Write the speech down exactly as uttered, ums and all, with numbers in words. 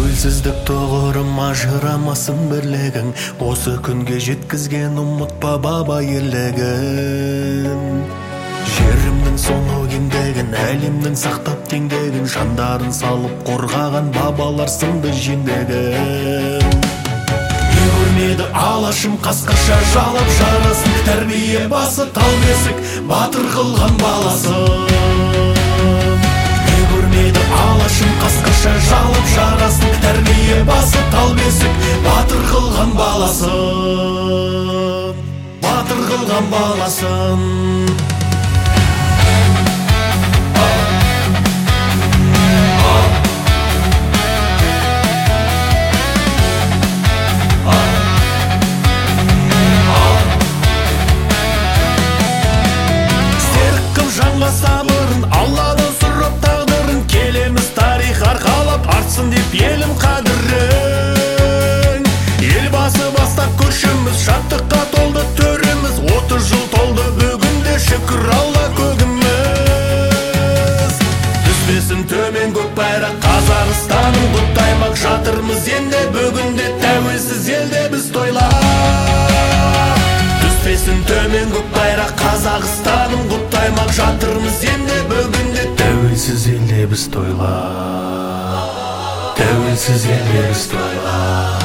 Тәуелсіздік тұғырым ажырамасын бірлігің, осы күнге жеткізген ұмытпа баба ерлігін. Жерімнің сонау кеңдігін, әлемнің сақтап теңдігін, жандарын салып қорғаған бабалар сынды жеңдігін. Не көрмеді алашым қасқаша жалап жарасын, тәрбие басы тал бесік батыр қылған баласын. Не көрмеді алашым қасқаша жалап жарасын, тәрбие басы тал бесік батыр қылған баласын, батыр қылған баласын. Сабырын Алладан сұрап тағдырын, келеміз тарих арқалап артсын деп елім қадірін. Елбасы бастап көшіміз, шаттыққа толды төріміз, отыз жыл толды бүгінде шүкір Алла көгіміз. Түспесін төмен көк байрақ Қазақстанның құттаймақ жатырмыз енді, бүгінде тәуелсіз елде біз тойлап. Түспесін төмен көк байрақ Қазақстанның құттаймақ жатырмыз енді, бүгінде тәуелсіз елде біз тойлап, тәуелсіз елде біз тойлап.